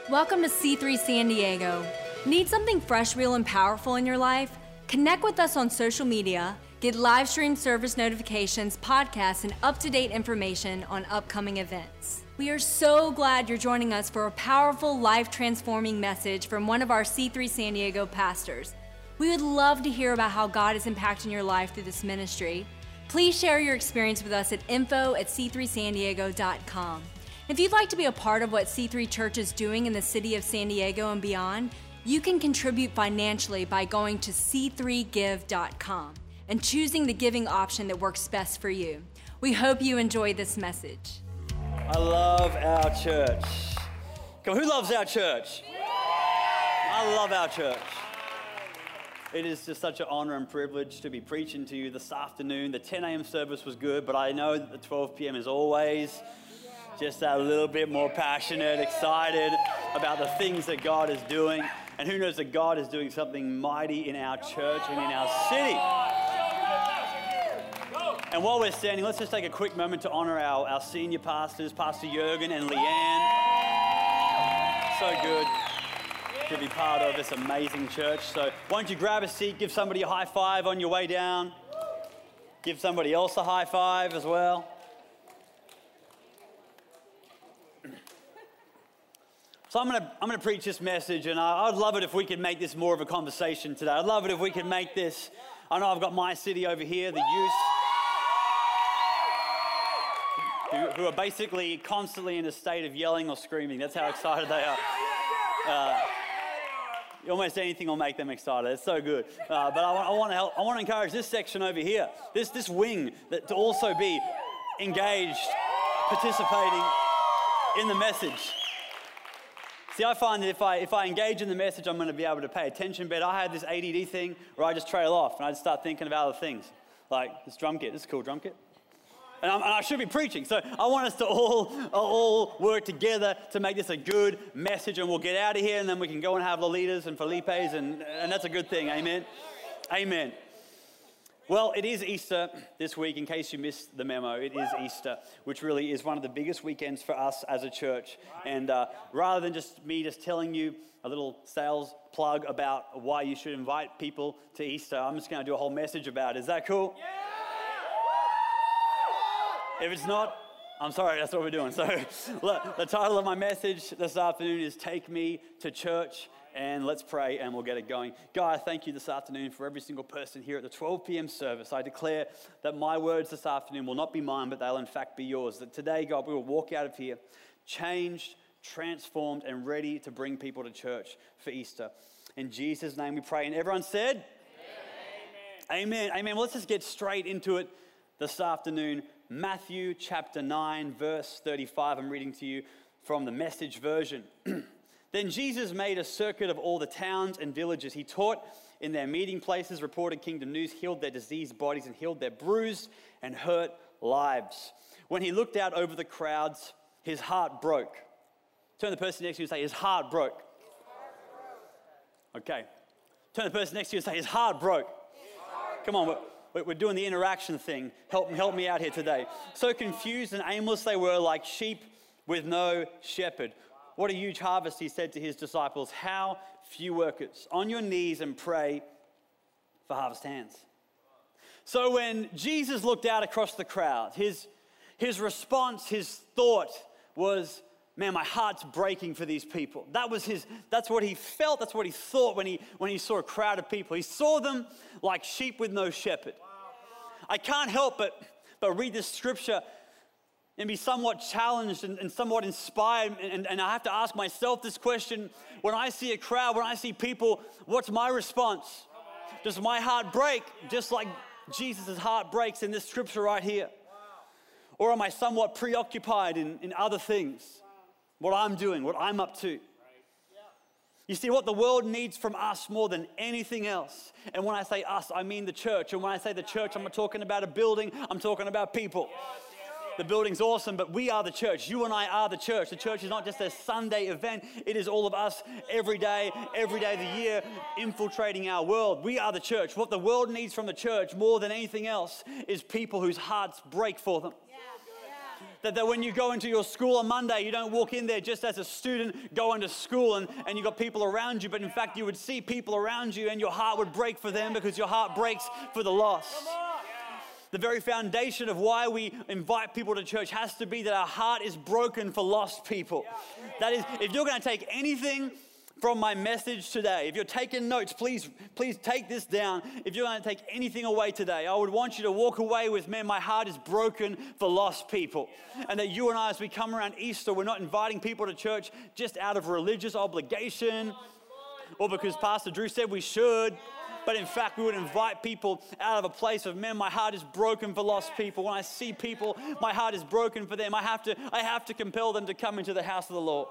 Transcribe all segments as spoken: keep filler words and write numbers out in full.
Welcome to C three San Diego. Need something fresh, real, and powerful in your life? Connect with us on social media, get live stream service notifications, podcasts, and up-to-date information on upcoming events. We are so glad you're joining us for a powerful, life-transforming message from one of our C three San Diego pastors. We would love to hear about how God is impacting your life through this ministry. Please share your experience with us at info at c three san diego dot com. If you'd like to be a part of what C three Church is doing in the city of San Diego and beyond, you can contribute financially by going to c three give dot com and choosing the giving option that works best for you. We hope you enjoy this message. I love our church. Come on, who loves our church? I love our church. It is just such an honor and privilege to be preaching to you this afternoon. The ten a.m. service was good, but I know that the twelve p.m. is always just a little bit more passionate, excited about the things that God is doing. And who knows that God is doing something mighty in our church and in our city. And while we're standing, let's just take a quick moment to honor our, our senior pastors, Pastor Jürgen and Leanne. So good to be part of this amazing church. So why don't you grab a seat, give somebody a high five on your way down. Give somebody else a high five as well. So I'm gonna, I'm gonna preach this message, and I, I'd love it if we could make this more of a conversation today. I'd love it if we could make this, I know I've got my city over here, the youth, who, who are basically constantly in a state of yelling or screaming. That's how excited they are. Uh, almost anything will make them excited. It's so good. Uh, but I, I want to help. I want to encourage this section over here, this this wing, that to also be engaged, participating in the message. See, I find that if I if I engage in the message, I'm going to be able to pay attention better. I had this A D D thing where I just trail off and I just start thinking about other things, like this drum kit. This is a cool drum kit. And, I'm, and I should be preaching. So I want us to all all work together to make this a good message, and we'll get out of here, and then we can go and have Lolitas and Felipes, and, and that's a good thing. Amen. Amen. Well, it is Easter this week, in case you missed the memo. It is Easter, which really is one of the biggest weekends for us as a church. And uh, rather than just me just telling you a little sales plug about why you should invite people to Easter, I'm just going to do a whole message about it. Is that cool? Yeah! If it's not, I'm sorry, that's what we're doing. So look, the title of my message this afternoon is Take Me to Church. And let's pray and we'll get it going. God, I thank you this afternoon for every single person here at the twelve p.m. service. I declare that my words this afternoon will not be mine, but they'll in fact be yours. That today, God, we will walk out of here changed, transformed, and ready to bring people to church for Easter. In Jesus' name we pray. And everyone said? Amen. Amen. Amen. Well, let's just get straight into it this afternoon. Matthew chapter nine, verse thirty-five. I'm reading to you from the Message version. Then Jesus made a circuit of all the towns and villages. He taught in their meeting places, reported kingdom news, healed their diseased bodies, and healed their bruised and hurt lives. When he looked out over the crowds, his heart broke. Turn to the person next to you and say, his heart broke. Okay. Turn to the person next to you and say, his heart broke. Come on, we're, we're doing the interaction thing. Help, help me out here today. So confused and aimless they were, like sheep with no shepherd. What a huge harvest, he said to his disciples. How few workers. On your knees and pray for harvest hands. So when Jesus looked out across the crowd, his, his response, his thought was, man, my heart's breaking for these people. That was his, that's what he felt, that's what he thought when he, when he saw a crowd of people. He saw them like sheep with no shepherd. I can't help but, but read this scripture and be somewhat challenged and, and somewhat inspired. And, and I have to ask myself this question. When I see a crowd, when I see people, what's my response? Does my heart break just like Jesus' heart breaks in this scripture right here? Or am I somewhat preoccupied in, in other things? What I'm doing, what I'm up to? You see, what the world needs from us more than anything else. And when I say us, I mean the church. And when I say the church, I'm not talking about a building. I'm talking about people. The building's awesome, but we are the church. You and I are the church. The church is not just a Sunday event. It is all of us every day, every day of the year, infiltrating our world. We are the church. What the world needs from the church more than anything else is people whose hearts break for them. Yeah. Yeah. That, that when you go into your school on Monday, you don't walk in there just as a student going to school and, and you've got people around you, but in fact you would see people around you and your heart would break for them because your heart breaks for the lost. The very foundation of why we invite people to church has to be that our heart is broken for lost people. That is, if you're going to take anything from my message today, if you're taking notes, please, please take this down. If you're going to take anything away today, I would want you to walk away with, man, my heart is broken for lost people. And that you and I, as we come around Easter, we're not inviting people to church just out of religious obligation or because Pastor Drew said we should. But in fact, we would invite people out of a place of, man, my heart is broken for lost people. When I see people, my heart is broken for them. I have to, I have to compel them to come into the house of the Lord.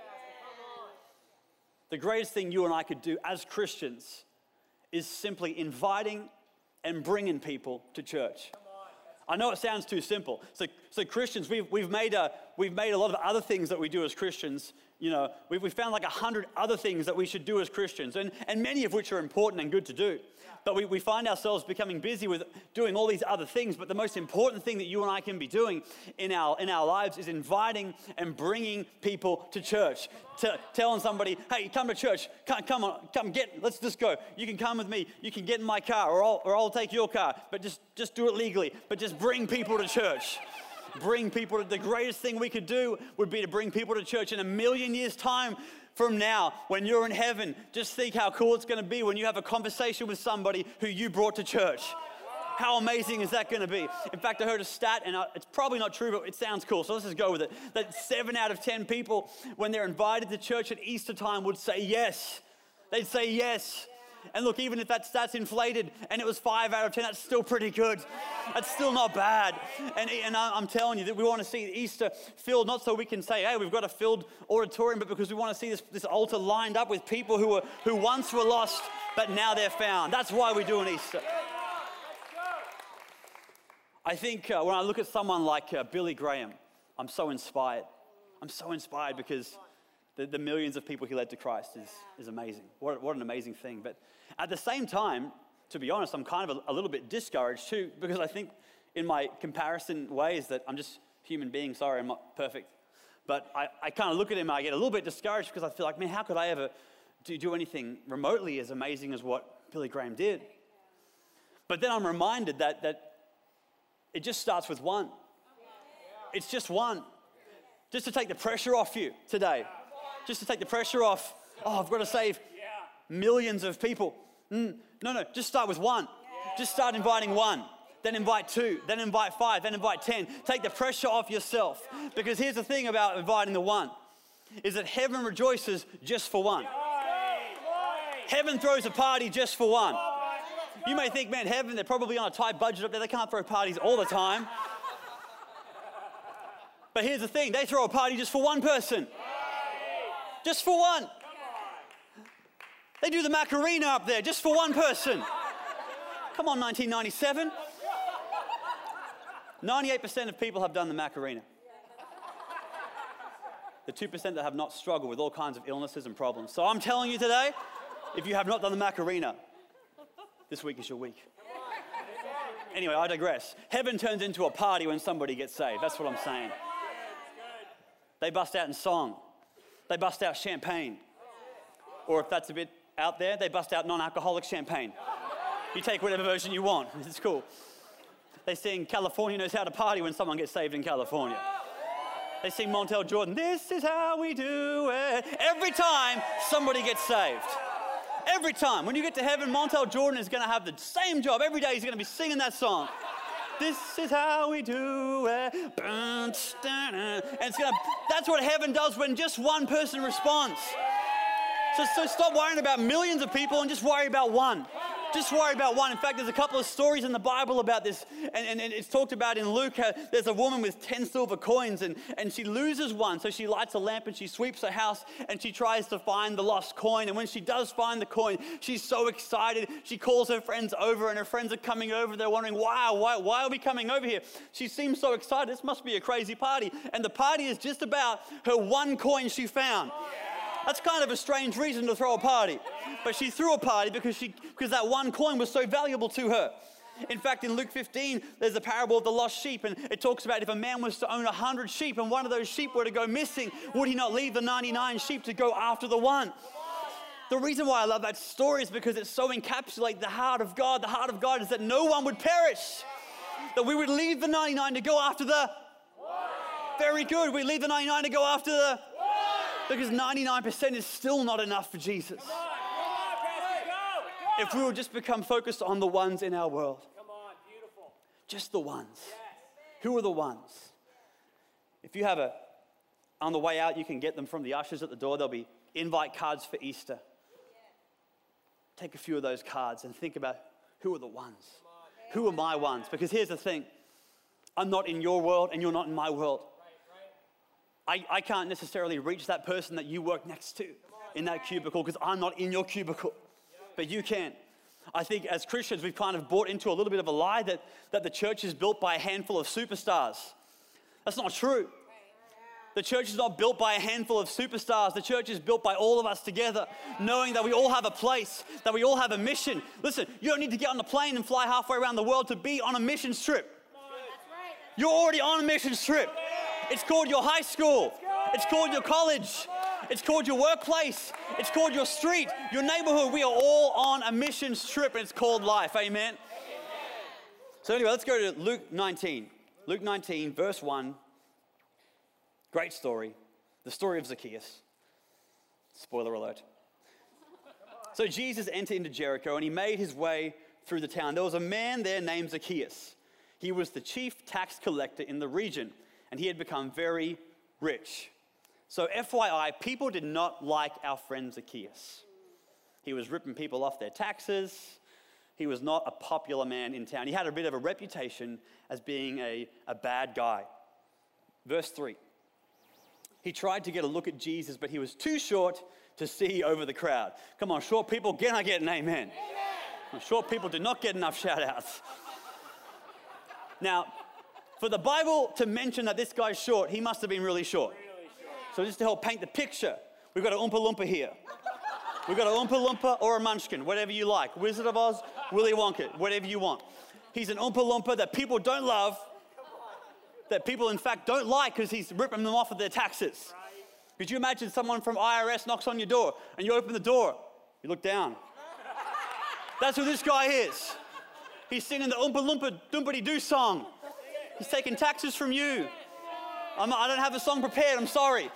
The greatest thing you and I could do as Christians is simply inviting and bringing people to church. I know it sounds too simple. So, so Christians, we've, we've, made a, we've made a lot of other things that we do as Christians. You know, we've, we've found like a hundred other things that we should do as Christians, and, and many of which are important and good to do. But we, we find ourselves becoming busy with doing all these other things. But the most important thing that you and I can be doing in our, in our lives is inviting and bringing people to church. To, telling somebody, hey, come to church. Come, come on, come get, let's just go. You can come with me. You can get in my car, or I'll, or I'll take your car. But just, just do it legally. But just bring people to church. Bring people to, the greatest thing we could do would be to bring people to church. In a million years' time from now, when you're in heaven, just think how cool it's going to be when you have a conversation with somebody who you brought to church. How amazing is that going to be? In fact, I heard a stat, and it's probably not true, but it sounds cool, so let's just go with it, that seven out of ten people, when they're invited to church at Easter time, would say yes. They'd say yes. And look, even if that stat's inflated and it was five out of ten, that's still pretty good. That's still not bad. And, and I'm telling you that we want to see Easter filled, not so we can say, hey, we've got a filled auditorium, but because we want to see this, this altar lined up with people who were who once were lost, but now they're found. That's why we're doing Easter. I think uh, when I look at someone like uh, Billy Graham, I'm so inspired. I'm so inspired because the, the millions of people he led to Christ is, is amazing. What, what an amazing thing. But at the same time, to be honest, I'm kind of a, a little bit discouraged too, because I think in my comparison ways that I'm just a human being. Sorry, I'm not perfect. But I, I kind of look at him and I get a little bit discouraged because I feel like, man, how could I ever do, do anything remotely as amazing as what Billy Graham did? But then I'm reminded that that it just starts with one. It's just one. Just to take the pressure off you today. Just to take the pressure off. Oh, I've got to save millions of people. Mm, no, no, just start with one. Just start inviting one. Then invite two. Then invite five. Then invite ten. Take the pressure off yourself. Because here's the thing about inviting the one. Is that heaven rejoices just for one. Heaven throws a party just for one. You may think, man, heaven, they're probably on a tight budget up there. They can't throw parties all the time. But here's the thing. They throw a party just for one person. Just for one. They do the Macarena up there just for one person. Come on, nineteen ninety-seven. ninety-eight percent of people have done the Macarena. The two percent that have not struggled with all kinds of illnesses and problems. So I'm telling you today, if you have not done the Macarena, this week is your week. Anyway, I digress. Heaven turns into a party when somebody gets saved. That's what I'm saying. They bust out in song. They bust out champagne. Or if that's a bit out there, they bust out non-alcoholic champagne. You take whatever version you want. It's cool. They sing California Knows How to Party when someone gets saved in California. They sing Montel Jordan, this is how we do it. Every time somebody gets saved. Every time. When you get to heaven, Montel Jordan is going to have the same job. Every day he's going to be singing that song. This is how we do it. And it's going to, that's what heaven does when just one person responds. So, so stop worrying about millions of people and just worry about one. Just worry about one. In fact, there's a couple of stories in the Bible about this, and, and, and it's talked about in Luke. How there's a woman with ten silver coins, and, and she loses one, so she lights a lamp and she sweeps her house, and she tries to find the lost coin, and when she does find the coin, she's so excited. She calls her friends over, and her friends are coming over. They're wondering, wow, why, why are we coming over here? She seems so excited. This must be a crazy party, and the party is just about her one coin she found. That's kind of a strange reason to throw a party. But she threw a party because she because that one coin was so valuable to her. In fact, in Luke fifteen, there's a parable of the lost sheep, and it talks about if a man was to own a hundred sheep and one of those sheep were to go missing, would he not leave the ninety-nine sheep to go after the one? The reason why I love that story is because it so encapsulates the heart of God. The heart of God is that no one would perish, that we would leave the ninety-nine to go after the very good. We leave the ninety-nine to go after the because ninety-nine percent is still not enough for Jesus. If we would just become focused on the ones in our world. Come on, beautiful. Just the ones. Yes. Who are the ones? If you have a, on the way out, you can get them from the ushers at the door. There'll be invite cards for Easter. Take a few of those cards and think about who are the ones? Who are my ones? Because here's the thing. I'm not in your world and you're not in my world. I, I can't necessarily reach that person that you work next to in that cubicle because I'm not in your cubicle, but you can. I think as Christians, we've kind of bought into a little bit of a lie that, that the church is built by a handful of superstars. That's not true. The church is not built by a handful of superstars. The church is built by all of us together, knowing that we all have a place, that we all have a mission. Listen, you don't need to get on a plane and fly halfway around the world to be on a mission trip. You're already on a mission trip. It's called your high school. It's called your college. It's called your workplace. It's called your street, your neighborhood. We are all on a mission trip, and it's called life. Amen? So anyway, let's go to Luke nineteen. Luke nineteen, verse one. Great story. The story of Zacchaeus. Spoiler alert. So Jesus entered into Jericho, and he made his way through the town. There was a man there named Zacchaeus. He was the chief tax collector in the region, and he had become very rich. So F Y I, people did not like our friend Zacchaeus. He was ripping people off their taxes. He was not a popular man in town. He had a bit of a reputation as being a, a bad guy. Verse three. He tried to get a look at Jesus, but he was too short to see over the crowd. Come on, short people, can I get an amen? Amen. Short people do not get enough shout outs. Now, for the Bible to mention that this guy's short, he must have been really short. Really short. So just to help paint the picture, we've got an Oompa Loompa here. We've got an Oompa Loompa or a Munchkin, whatever you like. Wizard of Oz, Willy Wonka, whatever you want. He's an Oompa Loompa that people don't love, that people in fact don't like because he's ripping them off of their taxes. Right. Could you imagine someone from I R S knocks on your door and you open the door, you look down. That's who this guy is. He's singing the Oompa Loompa Doompity Doo song. He's taking taxes from you. I'm not, I don't have a song prepared, I'm sorry.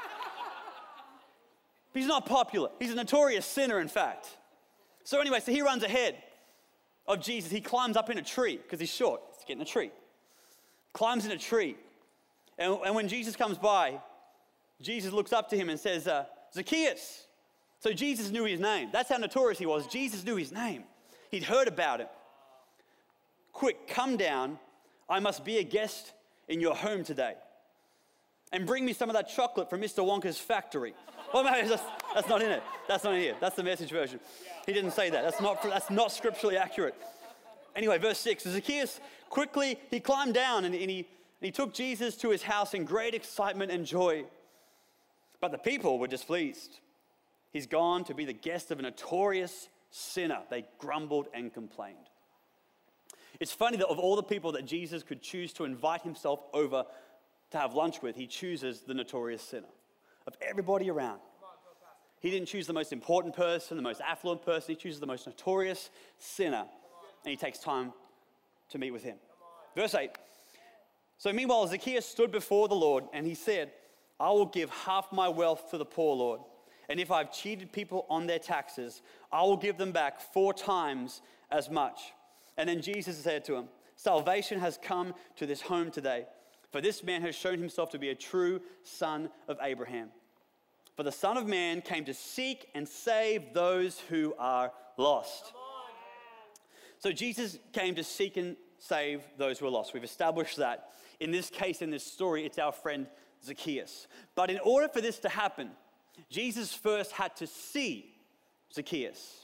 He's not popular. He's a notorious sinner, in fact. So anyway, so he runs ahead of Jesus. He climbs up in a tree because he's short. He's getting a tree. Climbs in a tree. And, and when Jesus comes by, Jesus looks up to him and says, uh, Zacchaeus. So Jesus knew his name. That's how notorious he was. Jesus knew his name. He'd heard about it. Quick, come down. I must be a guest in your home today. And bring me some of that chocolate from Mister Wonka's factory. Well, no, that's, that's not in it. That's not in here. That's the Message version. He didn't say that. That's not, that's not scripturally accurate. Anyway, verse six. Zacchaeus, quickly, he climbed down and, and, he, and he took Jesus to his house in great excitement and joy. But the people were displeased. He's gone to be the guest of a notorious sinner. They grumbled and complained. It's funny that of all the people that Jesus could choose to invite himself over to have lunch with, he chooses the notorious sinner. Of everybody around. He didn't choose the most important person, the most affluent person. He chooses the most notorious sinner. And he takes time to meet with him. Verse eight. So meanwhile, Zacchaeus stood before the Lord and he said, I will give half my wealth to the poor, Lord. And if I've cheated people on their taxes, I will give them back four times as much. And then Jesus said to him, salvation has come to this home today. For this man has shown himself to be a true son of Abraham. For the Son of Man came to seek and save those who are lost. So Jesus came to seek and save those who are lost. We've established that. In this case, in this story, it's our friend Zacchaeus. But in order for this to happen, Jesus first had to see Zacchaeus.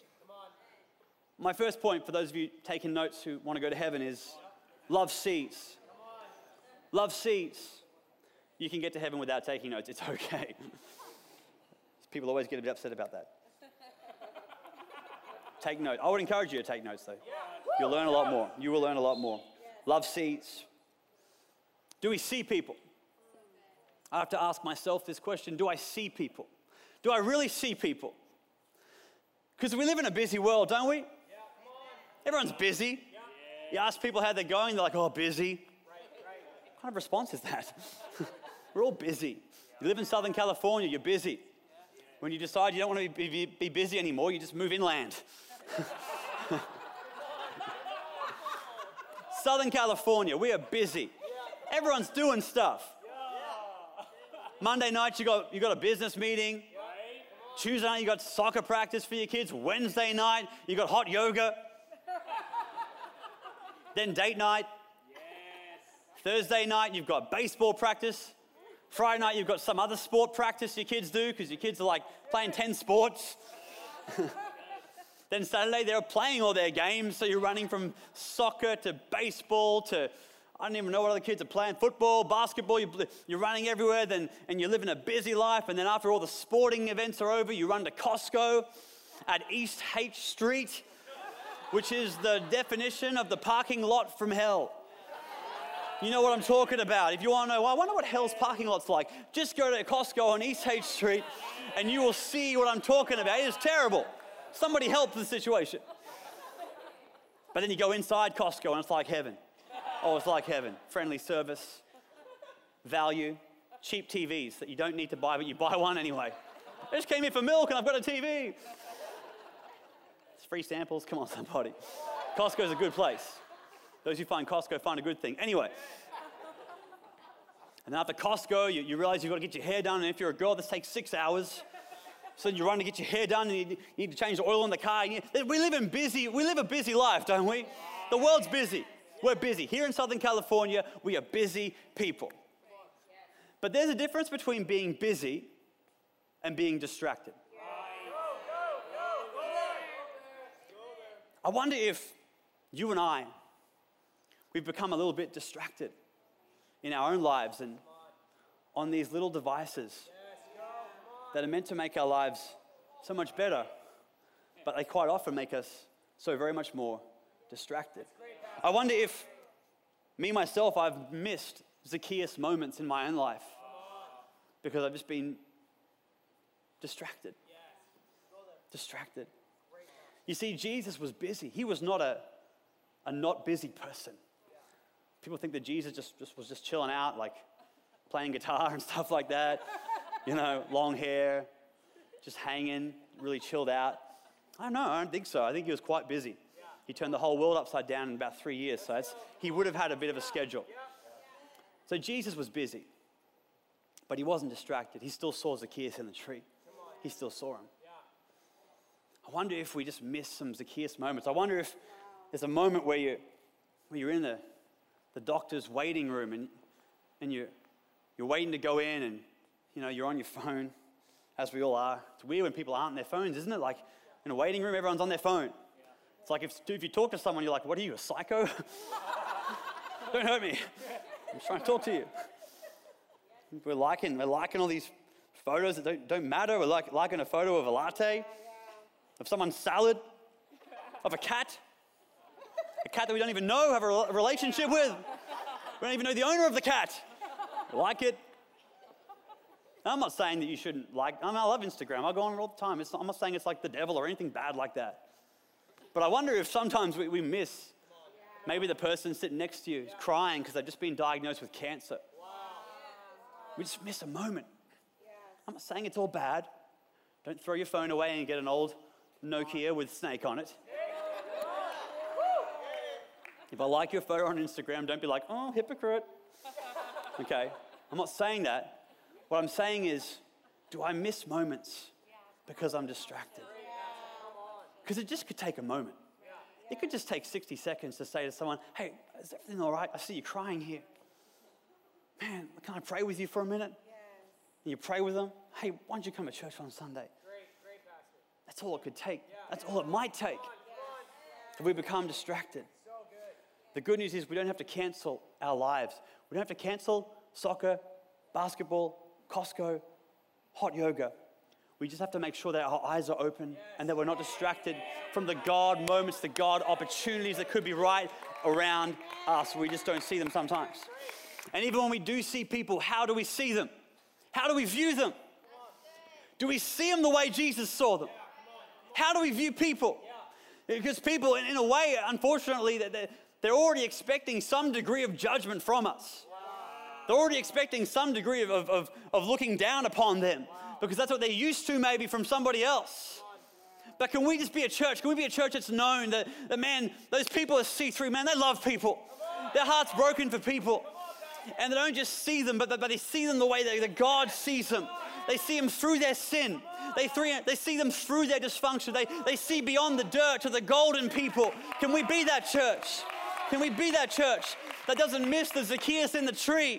My first point for those of you taking notes who want to go to heaven is love sees. Love sees. You can get to heaven without taking notes. It's okay. People always get a bit upset about that. Take note. I would encourage you to take notes, though. You'll learn a lot more. You will learn a lot more. Love seats. Do we see people? I have to ask myself this question. Do I see people? Do I really see people? Because we live in a busy world, don't we? Everyone's busy. You ask people how they're going, they're like, oh, busy. What kind of response is that? We're all busy. You live in Southern California, you're busy. When you decide you don't want to be, be, be busy anymore, you just move inland. Southern California, we are busy. Everyone's doing stuff. Monday night, you got, you got a business meeting. Tuesday night, you got soccer practice for your kids. Wednesday night, you got hot yoga. Then date night. Thursday night, you've got baseball practice. Friday night, you've got some other sport practice your kids do because your kids are like playing ten sports. Then Saturday, they're playing all their games. So you're running from soccer to baseball to, I don't even know what other kids are playing, football, basketball. You're running everywhere then, and you're living a busy life. And then after all the sporting events are over, you run to Costco at East H Street, which is the definition of the parking lot from hell. You know what I'm talking about. If you want to know, well, I wonder what hell's parking lot's like, just go to Costco on East H Street and you will see what I'm talking about. It is terrible. Somebody help the situation. But then you go inside Costco and it's like heaven. Oh, it's like heaven. Friendly service, value, cheap T Vs that you don't need to buy, but you buy one anyway. I just came here for milk and I've got a T V. It's free samples. Come on, somebody. Costco's a good place. Those who find Costco find a good thing. Anyway. And then after Costco, you, you realize you've got to get your hair done. And if you're a girl, this takes six hours. So you run to get your hair done and you, you need to change the oil in the car. You, we live in busy, we live a busy life, don't we? The world's busy. We're busy. Here in Southern California, we are busy people. But there's a difference between being busy and being distracted. I wonder if you and I, we've become a little bit distracted in our own lives and on these little devices that are meant to make our lives so much better, but they quite often make us so very much more distracted. I wonder if me, myself, I've missed Zacchaeus moments in my own life because I've just been distracted. Distracted. You see, Jesus was busy. He was not a, a not busy person. People think that Jesus just, just was just chilling out, like playing guitar and stuff like that. You know, long hair, just hanging, really chilled out. I don't know, I don't think so. I think he was quite busy. He turned the whole world upside down in about three years, so it's, he would have had a bit of a schedule. So Jesus was busy, but he wasn't distracted. He still saw Zacchaeus in the tree. He still saw him. I wonder if we just miss some Zacchaeus moments. I wonder if there's a moment where, you, where you're in the, the doctor's waiting room and, and you're, you're waiting to go in and you know, you're on your phone, as we all are. It's weird when people aren't on their phones, isn't it? Like in a waiting room, everyone's on their phone. It's like if, if you talk to someone, you're like, what are you, a psycho? Don't hurt me. I'm just trying to talk to you. We're liking, we're liking all these photos that don't, don't matter. We're like, liking a photo of a latte, of someone's salad, of a cat, a cat that we don't even know, have a, a relationship with. We don't even know the owner of the cat. We like it. I'm not saying that you shouldn't like, I mean, I love Instagram. I go on it all the time. It's not, I'm not saying it's like the devil or anything bad like that. But I wonder if sometimes we, we miss maybe the person sitting next to you is crying because they've just been diagnosed with cancer. We just miss a moment. I'm not saying it's all bad. Don't throw your phone away and get an old Nokia with Snake on it. If I like your photo on Instagram, don't be like, oh, hypocrite. Okay, I'm not saying that. What I'm saying is, do I miss moments because I'm distracted? Because it just could take a moment. It could just take sixty seconds to say to someone, hey, is everything all right? I see you crying here. Man, can I pray with you for a minute? And you pray with them. Hey, why don't you come to church on Sunday? That's all it could take. That's all it might take. If we become distracted. The good news is we don't have to cancel our lives. We don't have to cancel soccer, basketball, Costco, hot yoga. We just have to make sure that our eyes are open and that we're not distracted from the God moments, the God opportunities that could be right around us. We just don't see them sometimes. And even when we do see people, how do we see them? How do we view them? Do we see them the way Jesus saw them? How do we view people? Because people, in a way, unfortunately, they're already expecting some degree of judgment from us. They're already expecting some degree of, of, of looking down upon them, because that's what they're used to maybe from somebody else. But can we just be a church? Can we be a church that's known that, that man, those people are C three, man, they love people. Their heart's broken for people. And they don't just see them, but, but they see them the way that, that God sees them. They see them through their sin. They, three, they see them through their dysfunction. They, they see beyond the dirt to the golden people. Can we be that church? Can we be that church that doesn't miss the Zacchaeus in the tree?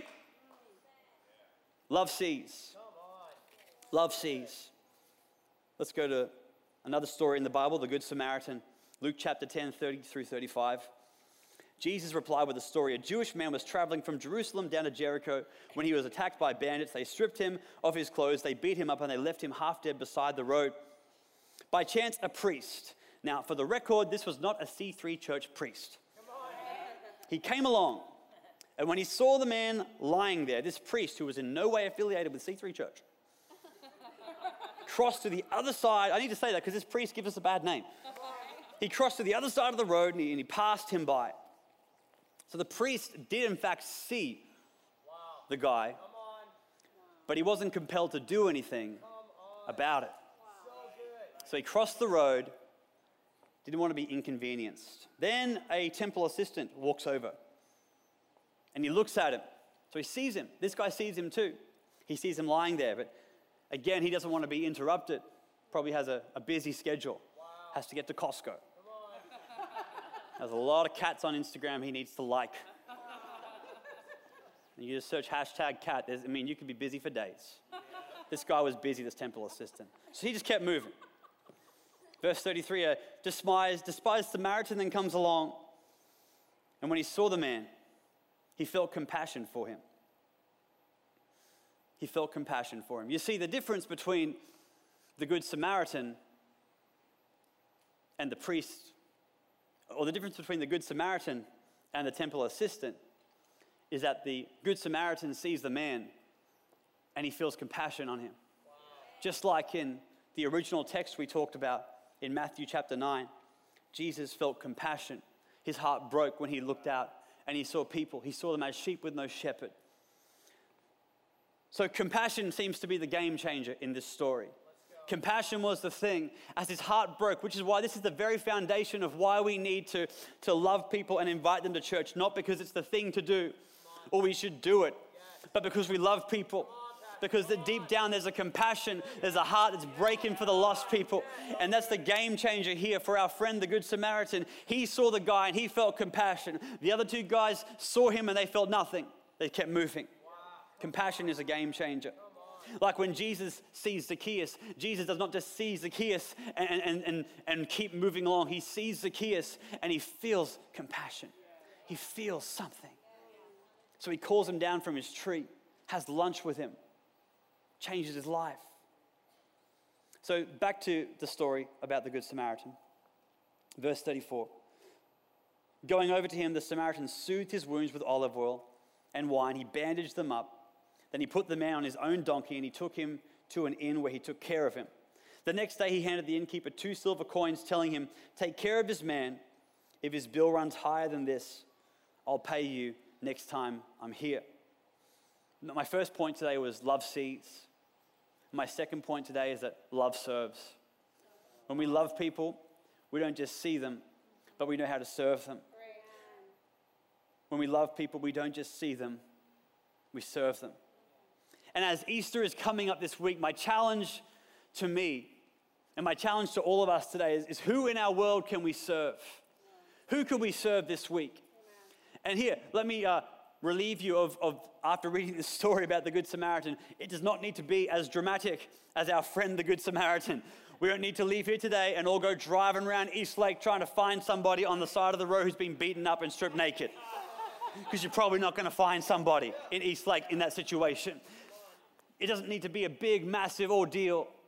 Love sees. Love sees. Let's go to another story in the Bible, the Good Samaritan. Luke chapter ten, thirty through thirty-five. Jesus replied with a story. A Jewish man was traveling from Jerusalem down to Jericho when he was attacked by bandits. They stripped him of his clothes, they beat him up, and they left him half dead beside the road. By chance, a priest. Now, for the record, this was not a C three church priest. He came along, and when he saw the man lying there, this priest, who was in no way affiliated with C three church, crossed to the other side. I need to say that because this priest gives us a bad name. He crossed to the other side of the road and he, and he passed him by. So the priest did in fact see wow. the guy, but he wasn't compelled to do anything about it. Wow. So he crossed the road, didn't want to be inconvenienced. Then a temple assistant walks over and he looks at him. So he sees him. This guy sees him too. He sees him lying there, but again, he doesn't want to be interrupted. Probably has a, a busy schedule. Wow. Has to get to Costco. There's a lot of cats on Instagram he needs to like. And you just search hashtag cat. There's, I mean, you could be busy for days. This guy was busy, this temple assistant. So he just kept moving. Verse thirty-three, a despised, despised Samaritan then comes along. And when he saw the man, he felt compassion for him. He felt compassion for him. You see, the difference between the Good Samaritan and the priest, or the difference between the Good Samaritan and the temple assistant, is that the Good Samaritan sees the man and he feels compassion on him. Wow. Just like in the original text we talked about in Matthew chapter nine, Jesus felt compassion. His heart broke when he looked out and he saw people. He saw them as sheep with no shepherd. So compassion seems to be the game changer in this story. Compassion was the thing as his heart broke, which is why this is the very foundation of why we need to, to love people and invite them to church, not because it's the thing to do or we should do it, but because we love people. Because that deep down there's a compassion, there's a heart that's breaking for the lost people. And that's the game changer here for our friend, the Good Samaritan. He saw the guy and he felt compassion. The other two guys saw him and they felt nothing. They kept moving. Compassion is a game changer. Like when Jesus sees Zacchaeus, Jesus does not just see Zacchaeus and, and, and, and keep moving along. He sees Zacchaeus and he feels compassion. He feels something. So he calls him down from his tree, has lunch with him, changes his life. So back to the story about the Good Samaritan. Verse thirty-four. Going over to him, the Samaritan soothed his wounds with olive oil and wine. He bandaged them up. Then he put the man on his own donkey and he took him to an inn where he took care of him. The next day he handed the innkeeper two silver coins, telling him, take care of this man. If his bill runs higher than this, I'll pay you next time I'm here. My first point today was love sees. My second point today is that love serves. When we love people, we don't just see them, but we know how to serve them. When we love people, we don't just see them, we serve them. And as Easter is coming up this week, my challenge to me and my challenge to all of us today is, is who in our world can we serve? Who can we serve this week? And here, let me uh, relieve you of, of, after reading this story about the Good Samaritan, it does not need to be as dramatic as our friend, the Good Samaritan. We don't need to leave here today and all go driving around Eastlake trying to find somebody on the side of the road who's been beaten up and stripped naked. Because you're probably not going to find somebody in Eastlake in that situation. It doesn't need to be a big, massive ordeal.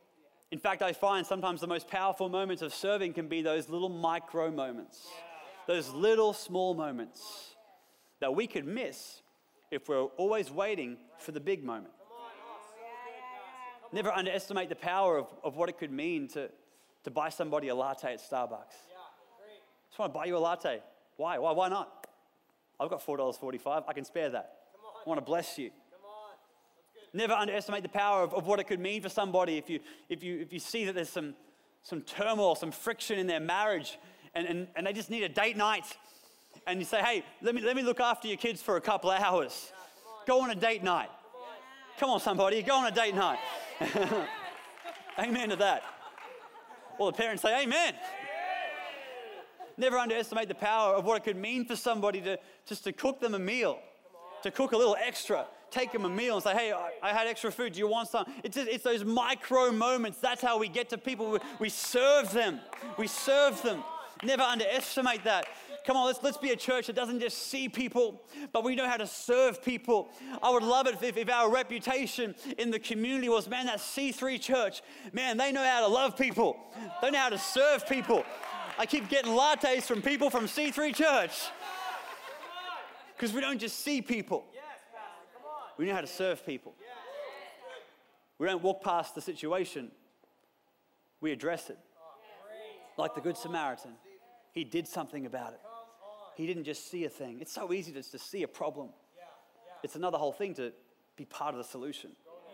In fact, I find sometimes the most powerful moments of serving can be those little micro moments, those little small moments that we could miss if we're always waiting for the big moment. Never underestimate the power of, of what it could mean to, to buy somebody a latte at Starbucks. Just want to buy you a latte. Why? Why? Why not? I've got four dollars and forty-five cents. I can spare that. I want to bless you. Never underestimate the power of, of what it could mean for somebody if you if you if you see that there's some some turmoil, some friction in their marriage, and, and, and they just need a date night. And you say, hey, let me let me look after your kids for a couple of hours. Go on a date night. Come on, somebody, go on a date night. Amen to that. All the parents say, amen. Never underestimate the power of what it could mean for somebody to just to cook them a meal, to cook a little extra, take them a meal and say, hey, I, I had extra food. Do you want some? It's, just, it's those micro moments. That's how we get to people. We, we serve them. We serve them. Never underestimate that. Come on, let's, let's be a church that doesn't just see people, but we know how to serve people. I would love it if, if our reputation in the community was, man, that C three church, man, they know how to love people. They know how to serve people. I keep getting lattes from people from C three Church because we don't just see people. We know how to serve people. We don't walk past the situation. We address it. Like the Good Samaritan. He did something about it. He didn't just see a thing. It's so easy just to see a problem. It's another whole thing to be part of the solution.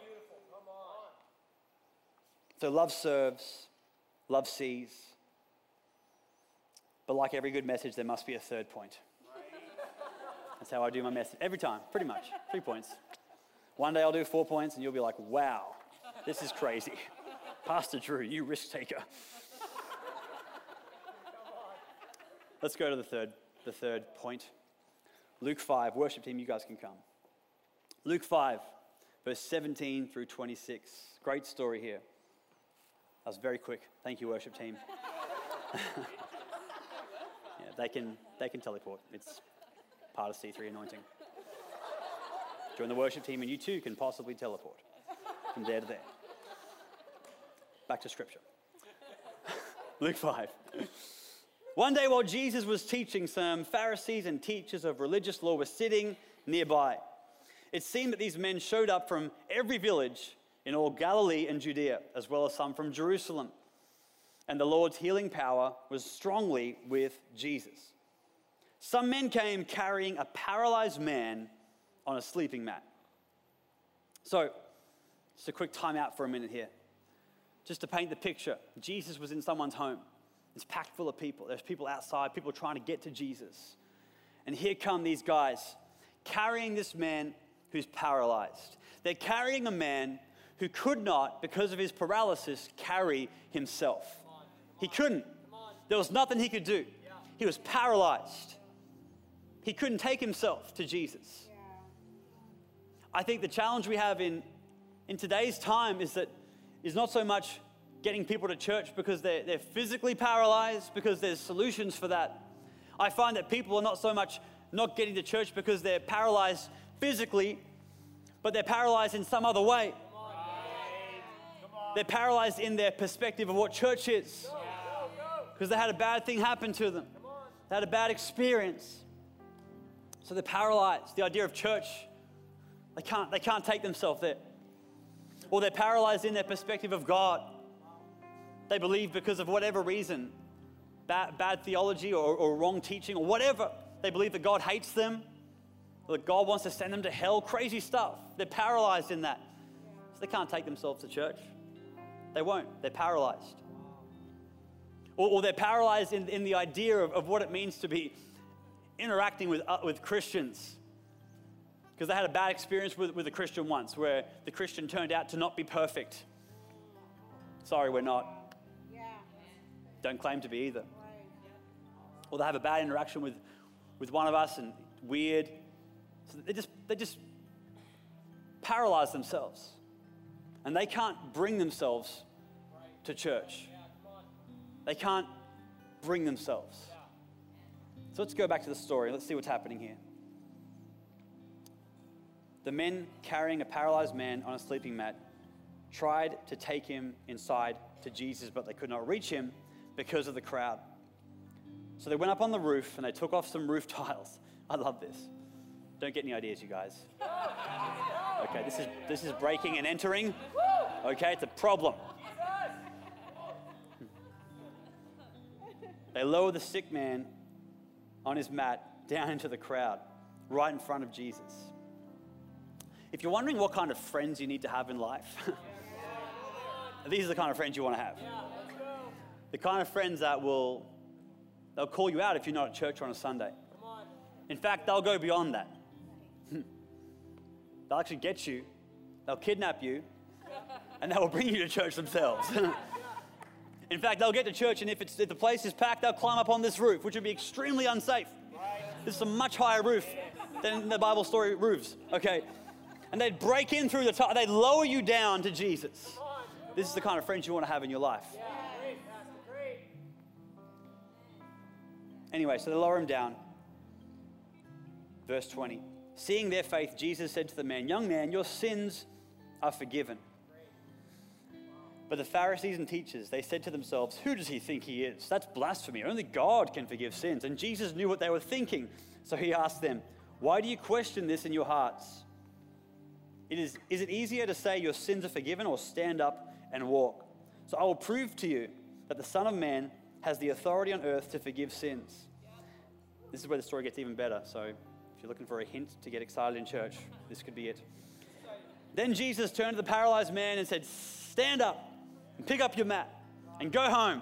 So love serves, love sees. But like every good message, there must be a third point. That's how I do my message. Every time, pretty much. Three points. One day I'll do four points and you'll be like, wow, this is crazy. Pastor Drew, you risk taker. Let's go to the third, the third point. Luke five, worship team, you guys can come. Luke five, verse seventeen through twenty-six. Great story here. That was very quick. Thank you, worship team. Yeah, they can, they can teleport. It's part of C three anointing. Join the worship team and you too can possibly teleport from there to there. Back to scripture. Luke five. One day while Jesus was teaching, some Pharisees and teachers of religious law were sitting nearby. It seemed that these men showed up from every village in all Galilee and Judea, as well as some from Jerusalem. And the Lord's healing power was strongly with Jesus. Some men came carrying a paralyzed man on a sleeping mat. So, just a quick time out for a minute here. Just to paint the picture, Jesus was in someone's home. It's packed full of people. There's people outside, people trying to get to Jesus. And here come these guys carrying this man who's paralyzed. They're carrying a man who could not, because of his paralysis, carry himself. He couldn't. There was nothing he could do. He was paralyzed. He couldn't take himself to Jesus. I think the challenge we have in, in today's time is that is not so much getting people to church because they're, they're physically paralyzed, because there's solutions for that. I find that people are not so much not getting to church because they're paralyzed physically, but they're paralyzed in some other way. They're paralyzed in their perspective of what church is, because they had a bad thing happen to them. They had a bad experience. So they're paralyzed. The idea of church, they can't, they can't take themselves there. Or they're paralyzed in their perspective of God. They believe because of whatever reason, bad, bad theology or, or wrong teaching or whatever, they believe that God hates them, or that God wants to send them to hell, crazy stuff. They're paralyzed in that. So they can't take themselves to church. They won't. They're paralyzed. Or, or they're paralyzed in, in the idea of, of what it means to be interacting with, uh, with Christians. Because they had a bad experience with, with a Christian once, where the Christian turned out to not be perfect. Sorry, we're not. Don't claim to be either. Or they have a bad interaction with, with one of us and weird. So they just, they just paralyze themselves. And they can't bring themselves to church. They can't bring themselves. So let's go back to the story. Let's see what's happening here. The men carrying a paralyzed man on a sleeping mat tried to take him inside to Jesus, but they could not reach him because of the crowd. So they went up on the roof and they took off some roof tiles. I love this. Don't get any ideas, you guys. Okay, this is this is breaking and entering. Okay, it's a problem. They lower the sick man on his mat down into the crowd, right in front of Jesus. If you're wondering what kind of friends you need to have in life, these are the kind of friends you want to have. The kind of friends that will, they'll call you out if you're not at church on a Sunday. In fact, they'll go beyond that. They'll actually get you, they'll kidnap you, and they will bring you to church themselves. In fact, they'll get to church, and if, it's, if the place is packed, they'll climb up on this roof, which would be extremely unsafe. This is a much higher roof than the Bible story roofs, okay? And they'd break in through the top, they'd lower you down to Jesus. This is the kind of friends you want to have in your life. Anyway, so they lower him down. Verse twenty. Seeing their faith, Jesus said to the man, "Young man, your sins are forgiven." But the Pharisees and teachers, they said to themselves, "Who does he think he is? That's blasphemy. Only God can forgive sins." And Jesus knew what they were thinking. So he asked them, "Why do you question this in your hearts? It is, is it easier to say your sins are forgiven or stand up and walk? So I will prove to you that the Son of Man has the authority on earth to forgive sins." This is where the story gets even better. So if you're looking for a hint to get excited in church, this could be it. Then Jesus turned to the paralyzed man and said, "Stand up and pick up your mat and go home."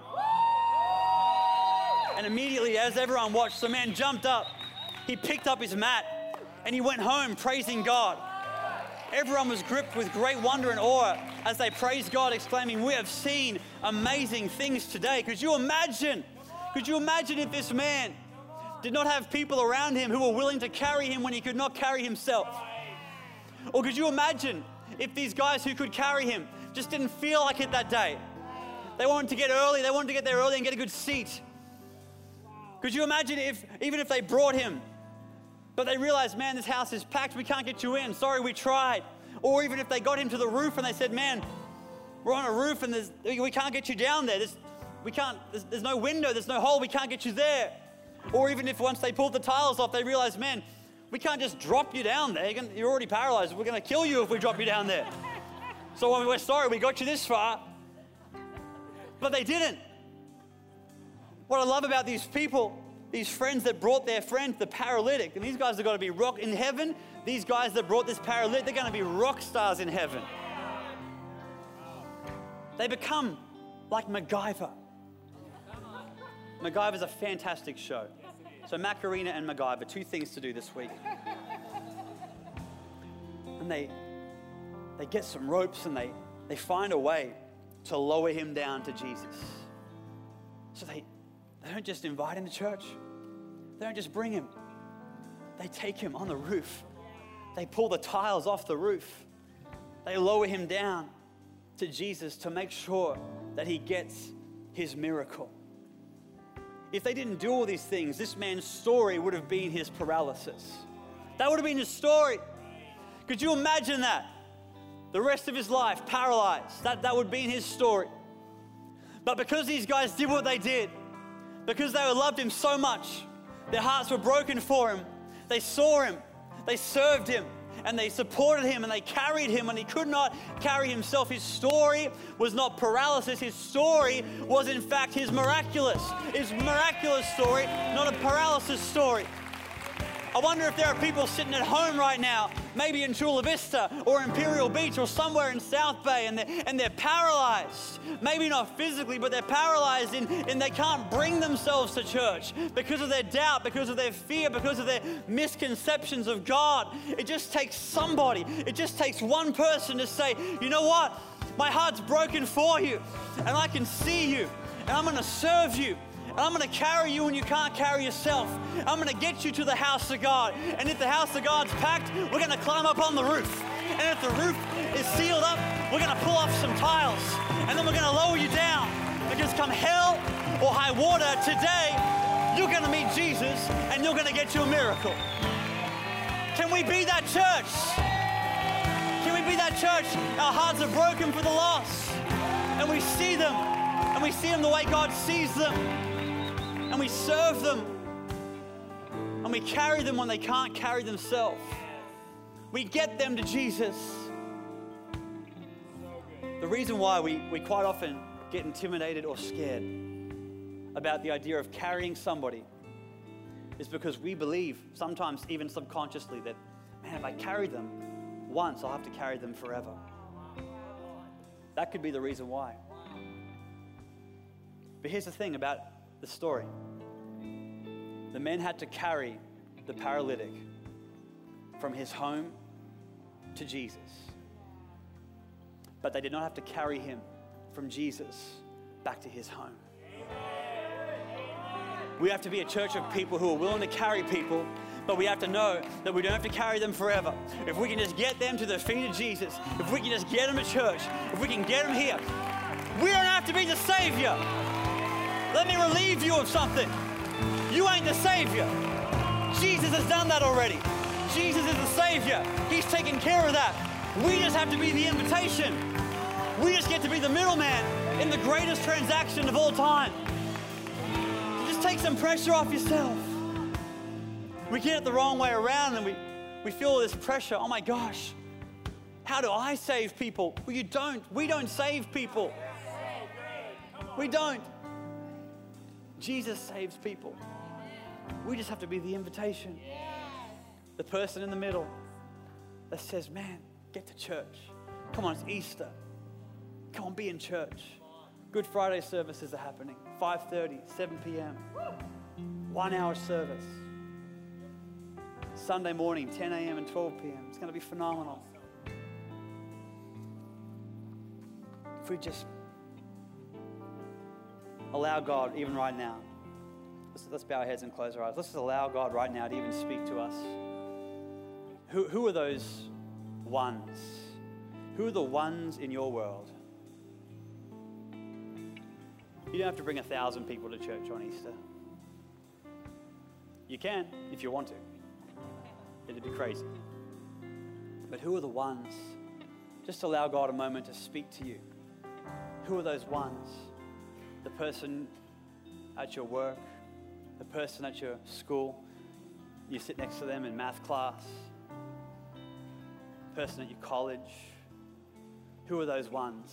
And immediately, as everyone watched, the man jumped up. He picked up his mat and he went home praising God. Everyone was gripped with great wonder and awe as they praised God, exclaiming, "We have seen amazing things today." Could you imagine? Could you imagine if this man did not have people around him who were willing to carry him when he could not carry himself? Or could you imagine if these guys who could carry him just didn't feel like it that day? They wanted to get early, they wanted to get there early and get a good seat. Could you imagine if, even if they brought him, but they realized, "Man, this house is packed, we can't get you in. Sorry, we tried." Or even if they got him to the roof and they said, "Man, we're on a roof and there's, we can't get you down there. There's, we can't, there's, there's no window, there's no hole, we can't get you there." Or even if once they pulled the tiles off, they realized, "Man, we can't just drop you down there. You're, gonna, you're already paralyzed. We're going to kill you if we drop you down there. So well, we're sorry, we got you this far." But they didn't. What I love about these people, these friends that brought their friend, the paralytic, and these guys are going to be rock in heaven. These guys that brought this paralytic, they're going to be rock stars in heaven. They become like MacGyver. MacGyver's a fantastic show. So Macarena and MacGyver, two things to do this week. And they they get some ropes and they, they find a way to lower him down to Jesus. So they, they don't just invite him to church. They don't just bring him. They take him on the roof. They pull the tiles off the roof. They lower him down to Jesus to make sure that he gets his miracle. If they didn't do all these things, this man's story would have been his paralysis. That would have been his story. Could you imagine that? The rest of his life, paralyzed. That, that would be his story. But because these guys did what they did, because they loved him so much, their hearts were broken for him. They saw him, they served him, and they supported him, and they carried him when he could not carry himself. His story was not paralysis. His story was, in fact, his miraculous. His miraculous story, not a paralysis story. I wonder if there are people sitting at home right now, maybe in Chula Vista or Imperial Beach or somewhere in South Bay, and they're, and they're paralyzed. Maybe not physically, but they're paralyzed in, in they can't bring themselves to church because of their doubt, because of their fear, because of their misconceptions of God. It just takes somebody, it just takes one person to say, "You know what? My heart's broken for you, and I can see you, and I'm going to serve you. And I'm going to carry you when you can't carry yourself. I'm going to get you to the house of God. And if the house of God's packed, we're going to climb up on the roof. And if the roof is sealed up, we're going to pull off some tiles. And then we're going to lower you down. Because come hell or high water, today, you're going to meet Jesus and you're going to get you a miracle." Can we be that church? Can we can be that church. Our hearts are broken for the lost. And we see them. And we see them the way God sees them. And we serve them. And we carry them when they can't carry themselves. We get them to Jesus. The reason why we, we quite often get intimidated or scared about the idea of carrying somebody is because we believe, sometimes even subconsciously, that, man, if I carry them once, I'll have to carry them forever. That could be the reason why. But here's the thing about the story. The men had to carry the paralytic from his home to Jesus. But they did not have to carry him from Jesus back to his home. We have to be a church of people who are willing to carry people, but we have to know that we don't have to carry them forever. If we can just get them to the feet of Jesus, if we can just get them to church, if we can get them here, we don't have to be the Savior. Let me relieve you of something. You ain't the Savior. Jesus has done that already. Jesus is the Savior. He's taken care of that. We just have to be the invitation. We just get to be the middleman in the greatest transaction of all time. So just take some pressure off yourself. We get it the wrong way around and we, we feel this pressure. Oh my gosh, how do I save people? Well, you don't. We don't save people. We don't. Jesus saves people. We just have to be the invitation. The person in the middle that says, man, get to church. Come on, it's Easter. Come on, be in church. Good Friday services are happening. five thirty, seven p.m. One hour service. Sunday morning, ten a.m. and twelve p.m. It's going to be phenomenal. If we just allow God, even right now, let's, let's bow our heads and close our eyes. Let's just allow God right now to even speak to us. Who, who are those ones? Who are the ones in your world? You don't have to bring a thousand people to church on Easter. You can, if you want to. It'd be crazy. But who are the ones? Just allow God a moment to speak to you. Who are those ones? The person at your work, the person at your school, you sit next to them in math class, the person at your college. Who are those ones?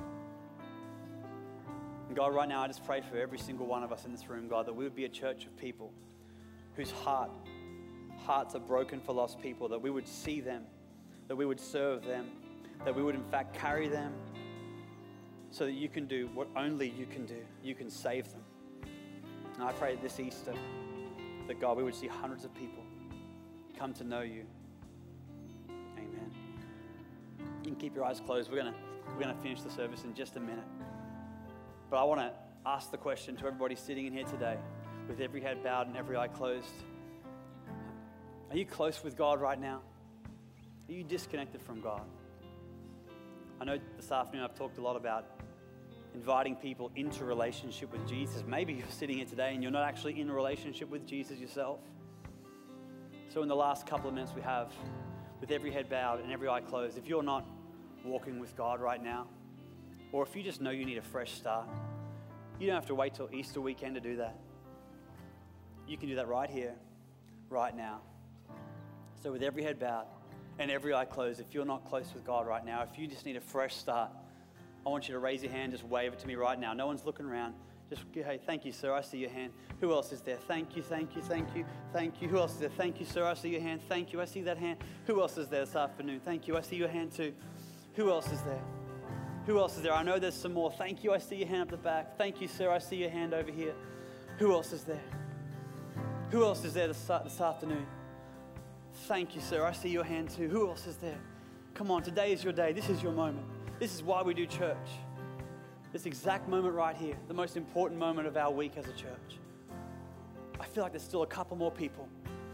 And God, right now, I just pray for every single one of us in this room, God, that we would be a church of people whose heart, hearts are broken for lost people, that we would see them, that we would serve them, that we would in fact carry them so that you can do what only you can do. You can save them. And I pray this Easter that, God, we would see hundreds of people come to know you. Amen. You can keep your eyes closed. We're going to we're going to finish the service in just a minute. But I want to ask the question to everybody sitting in here today, with every head bowed and every eye closed. Are you close with God right now? Are you disconnected from God? I know this afternoon I've talked a lot about inviting people into relationship with Jesus. Maybe you're sitting here today and you're not actually in a relationship with Jesus yourself. So in the last couple of minutes we have, with every head bowed and every eye closed, if you're not walking with God right now, or if you just know you need a fresh start, you don't have to wait till Easter weekend to do that. You can do that right here, right now. So with every head bowed and every eye closed, if you're not close with God right now, if you just need a fresh start, I want you to raise your hand, just wave it to me right now. No one's looking around. Just, hey, thank you, sir, I see your hand. Who else is there? Thank you, thank you, thank you, thank you. Who else is there? Thank you, sir, I see your hand. Thank you, I see that hand. Who else is there this afternoon? Thank you, I see your hand too. Who else is there? Who else is there? I know there's some more. Thank you, I see your hand up the back. Thank you, sir, I see your hand over here. Who else is there? Who else is there this, this afternoon? Thank you, sir, I see your hand too. Who else is there? Come on, today is your day. This is your moment. This is why we do church. This exact moment right here, the most important moment of our week as a church. I feel like there's still a couple more people.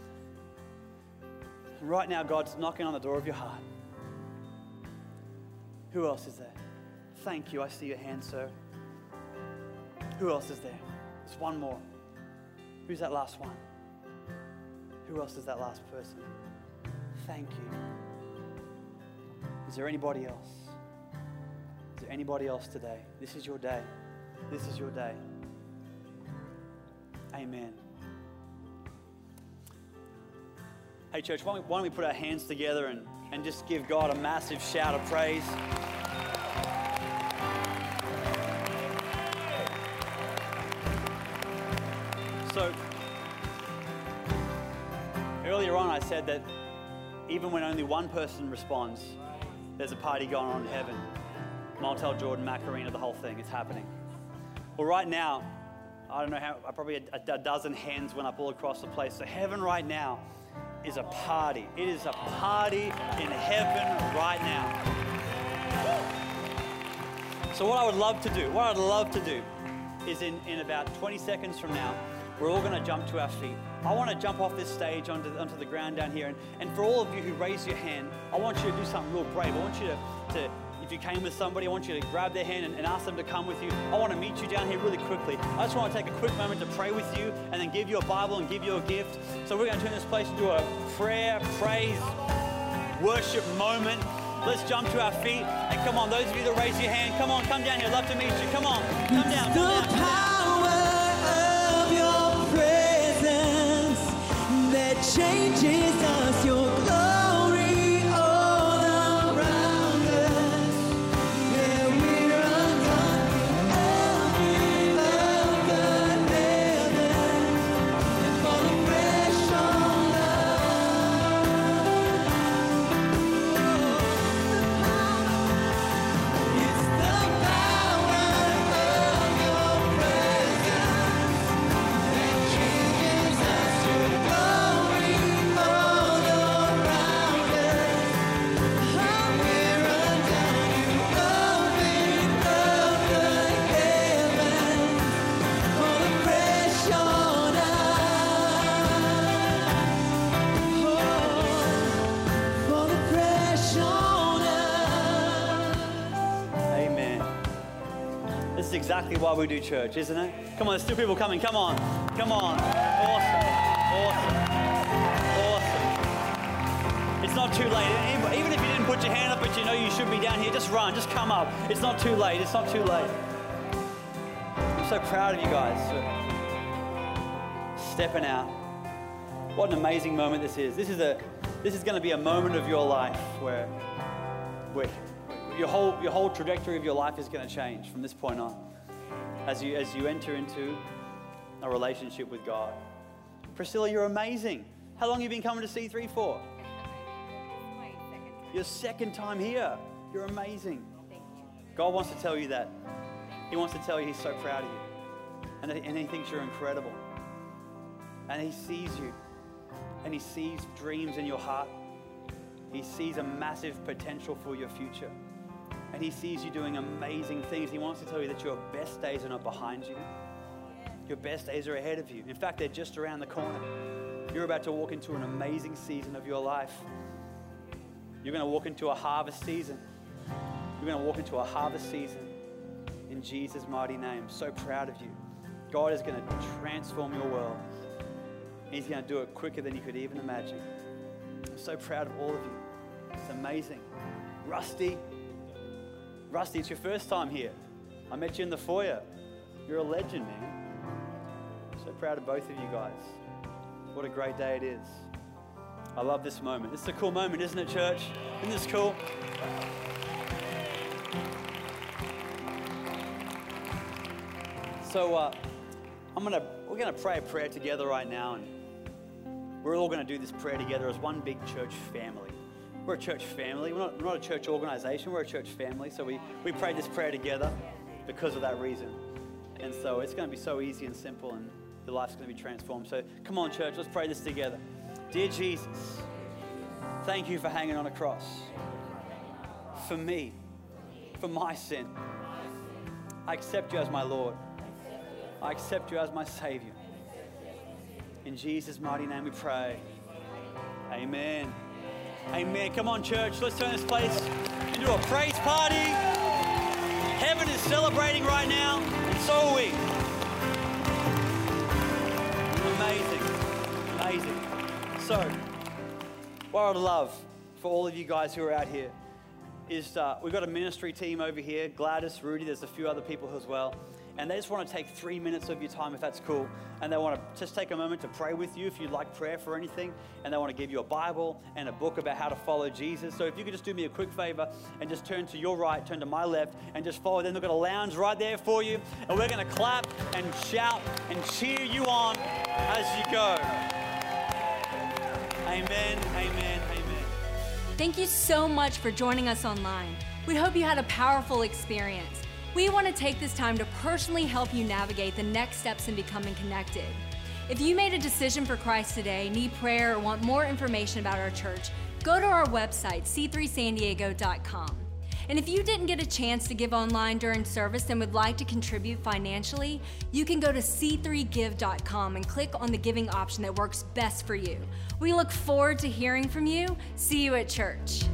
And right now, God's knocking on the door of your heart. Who else is there? Thank you, I see your hand, sir. Who else is there? There's one more. Who's that last one? Who else is that last person? Thank you. Is there anybody else? Is there anybody else today? This is your day. This is your day. Amen. Hey church, why don't we, why don't we put our hands together and, and just give God a massive shout of praise. So, earlier on I said that even when only one person responds, there's a party going on in heaven. Maltel, Jordan, Macarena, the whole thing, it's happening. Well, right now, I don't know how, probably a, a dozen hands went up all across the place. So heaven right now is a party. It is a party in heaven right now. So what I would love to do, what I'd love to do is in, in about twenty seconds from now, we're all going to jump to our feet. I want to jump off this stage onto, onto the ground down here. And, and for all of you who raise your hand, I want you to do something real brave. I want you to, to if you came with somebody, I want you to grab their hand and, and ask them to come with you. I want to meet you down here really quickly. I just want to take a quick moment to pray with you and then give you a Bible and give you a gift. So we're going to turn this place into a prayer, praise, worship moment. Let's jump to our feet. And come on, those of you that raise your hand, come on, come down here. I'd love to meet you. Come on, come down, come down. The power of your presence that changes us, your glory all around us. Yeah, we're undone in every good heaven and falling fresh on us. It's the power of your presence that changes us, your glory all around us. Oh, we're undone in loving of the heavens, falling fresh on us. Oh, falling fresh on us. Amen. This is exactly why we do church, isn't it? Come on, there's still people coming. Come on. Come on. Awesome. Awesome. Awesome. It's not too late. Even- Even if you didn't put your hand up, but you know you should be down here, just run. Just come up. It's not too late. It's not too late. I'm so proud of you guys for stepping out. What an amazing moment this is. This is a this is going to be a moment of your life where, where your whole your whole trajectory of your life is going to change from this point on. As you as you enter into a relationship with God. Priscilla, you're amazing. How long have you been coming to C three for? Your second time here. You're amazing. God wants to tell you that. He wants to tell you he's so proud of you. And, that- and he thinks you're incredible. And he sees you. And he sees dreams in your heart. He sees a massive potential for your future. And he sees you doing amazing things. He wants to tell you that your best days are not behind you. Your best days are ahead of you. In fact, they're just around the corner. You're about to walk into an amazing season of your life. You're going to walk into a harvest season. You're going to walk into a harvest season in Jesus' mighty name. So proud of you. God is going to transform your world. He's going to do it quicker than you could even imagine. I'm so proud of all of you. It's amazing. Rusty. Rusty, it's your first time here. I met you in the foyer. You're a legend, man. So proud of both of you guys. What a great day it is. I love this moment. This is a cool moment, isn't it, church? Isn't this cool? So uh, I'm gonna we're gonna pray a prayer together right now, and we're all gonna do this prayer together as one big church family. We're a church family. We're not, we're not a church organization. We're a church family. So we we prayed this prayer together because of that reason. And so it's gonna be so easy and simple, and your life's gonna be transformed. So come on, church, let's pray this together. Dear Jesus, thank you for hanging on a cross for me, for my sin. I accept you as my Lord. I accept you as my Savior. In Jesus' mighty name we pray. Amen. Amen. Come on, church. Let's turn this place into a praise party. Heaven is celebrating right now, and so are we. Amazing. Amazing. So, what I'd love for all of you guys who are out here is uh, we've got a ministry team over here, Gladys, Rudy, there's a few other people as well. And they just want to take three minutes of your time, if that's cool. And they want to just take a moment to pray with you if you'd like prayer for anything. And they want to give you a Bible and a book about how to follow Jesus. So if you could just do me a quick favor and just turn to your right, turn to my left, and just follow them. They've got a lounge right there for you. And we're going to clap and shout and cheer you on as you go. Amen, amen, amen. Thank you so much for joining us online. We hope you had a powerful experience. We want to take this time to personally help you navigate the next steps in becoming connected. If you made a decision for Christ today, need prayer, or want more information about our church, go to our website, c three san diego dot com. And if you didn't get a chance to give online during service and would like to contribute financially, you can go to c three give dot com and click on the giving option that works best for you. We look forward to hearing from you. See you at church.